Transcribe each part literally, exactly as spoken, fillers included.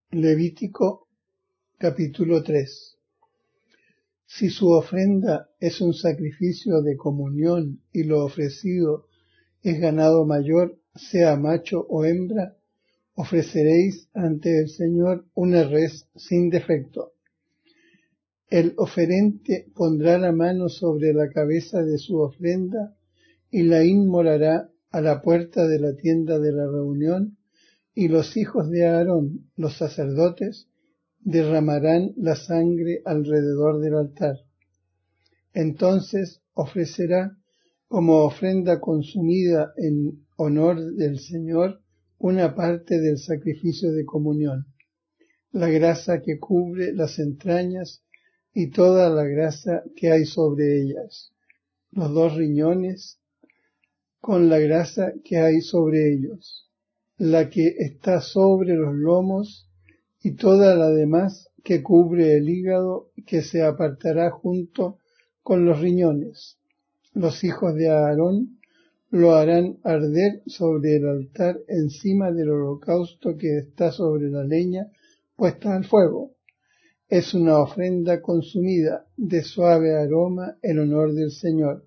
Levítico capítulo tres. Si su ofrenda es un sacrificio de comunión y lo ofrecido es ganado mayor, sea macho o hembra, ofreceréis ante el Señor una res sin defecto. El oferente pondrá la mano sobre la cabeza de su ofrenda y la inmolará a la puerta de la tienda de la reunión, y los hijos de Aarón, los sacerdotes, derramarán la sangre alrededor del altar. Entonces ofrecerá como ofrenda consumida en honor del Señor una parte del sacrificio de comunión, la grasa que cubre las entrañas y toda la grasa que hay sobre ellas, los dos riñones con la grasa que hay sobre ellos, la que está sobre los lomos y toda la demás que cubre el hígado, que se apartará junto con los riñones. Los hijos de Aarón lo harán arder sobre el altar encima del holocausto que está sobre la leña puesta al fuego. Es una ofrenda consumida de suave aroma en honor del Señor.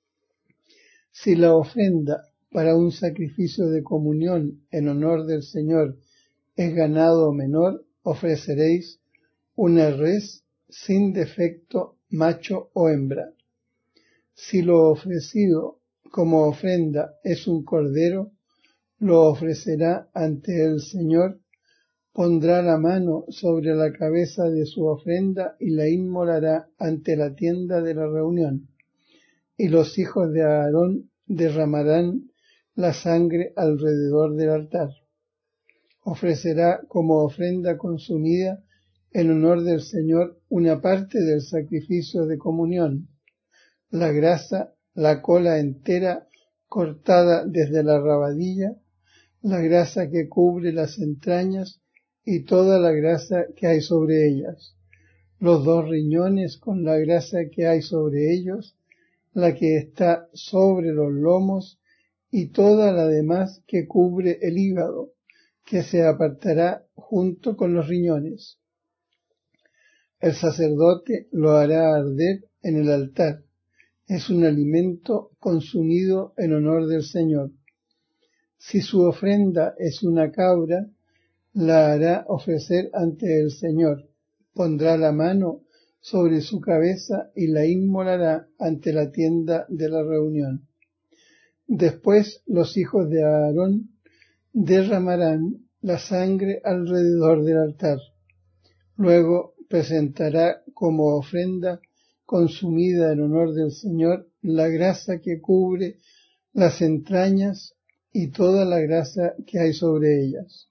Si la ofrenda para un sacrificio de comunión en honor del Señor es ganado menor, ofreceréis una res sin defecto, macho o hembra. Si lo ofrecido como ofrenda es un cordero, lo ofrecerá ante el Señor, pondrá la mano sobre la cabeza de su ofrenda y la inmolará ante la tienda de la reunión, y los hijos de Aarón derramarán la sangre alrededor del altar. Ofrecerá como ofrenda consumida en honor del Señor una parte del sacrificio de comunión, la grasa, la cola entera cortada desde la rabadilla, la grasa que cubre las entrañas y toda la grasa que hay sobre ellas, los dos riñones con la grasa que hay sobre ellos, la que está sobre los lomos y toda la demás que cubre el hígado, que se apartará junto con los riñones. El sacerdote lo hará arder en el altar. Es un alimento consumido en honor del Señor. Si su ofrenda es una cabra, la hará ofrecer ante el Señor. Pondrá la mano sobre su cabeza y la inmolará ante la tienda de la reunión. Después los hijos de Aarón derramarán la sangre alrededor del altar. Luego presentará como ofrenda consumida en honor del Señor la grasa que cubre las entrañas y toda la grasa que hay sobre ellas,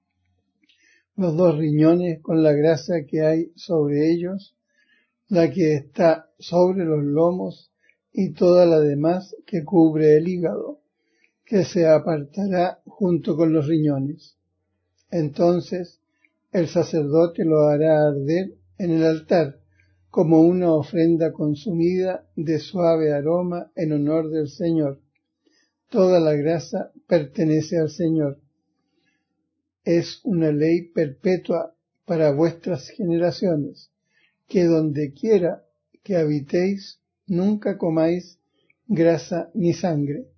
los dos riñones con la grasa que hay sobre ellos, la que está sobre los lomos y toda la demás que cubre el hígado, que se apartará junto con los riñones. Entonces el sacerdote lo hará arder en el altar como una ofrenda consumida de suave aroma en honor del Señor. Toda la grasa pertenece al Señor. Es una ley perpetua para vuestras generaciones, que donde quiera que habitéis, nunca comáis grasa ni sangre.